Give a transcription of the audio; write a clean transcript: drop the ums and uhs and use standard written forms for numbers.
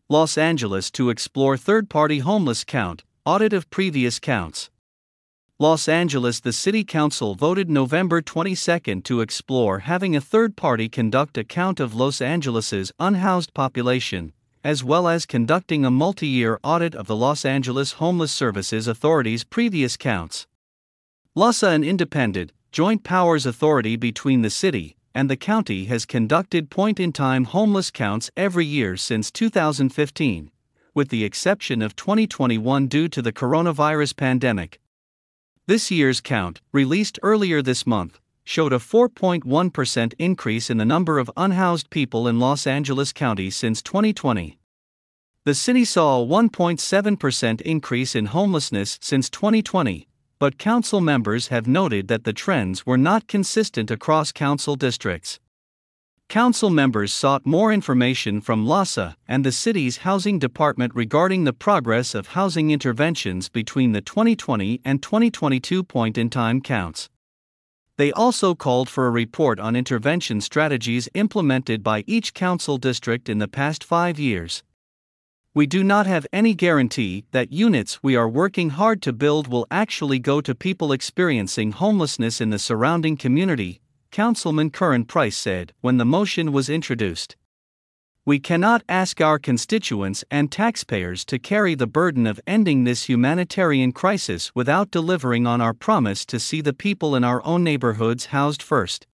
Los Angeles to explore third-party homeless count, audit of previous counts. Los Angeles. The City Council voted November 22 to explore having a third party conduct a count of Los Angeles's unhoused population, as well as conducting a multi-year audit of the Los Angeles Homeless Services Authority's previous counts. LAHSA, an independent, joint powers authority between the city and the county, has conducted point-in-time homeless counts every year since 2015, with the exception of 2021 due to the coronavirus pandemic. This year's count, released earlier this month, showed a 4.1% increase in the number of unhoused people in Los Angeles County since 2020. The city saw a 1.7% increase in homelessness since 2020, but council members have noted that the trends were not consistent across council districts. Council members sought more information from LAHSA and the city's housing department regarding the progress of housing interventions between the 2020 and 2022 point-in-time counts. They also called for a report on intervention strategies implemented by each council district in the past 5 years. We do not have any guarantee that units we are working hard to build will actually go to people experiencing homelessness in the surrounding community, Councilman Curran Price said when the motion was introduced. We cannot ask our constituents and taxpayers to carry the burden of ending this humanitarian crisis without delivering on our promise to see the people in our own neighborhoods housed first.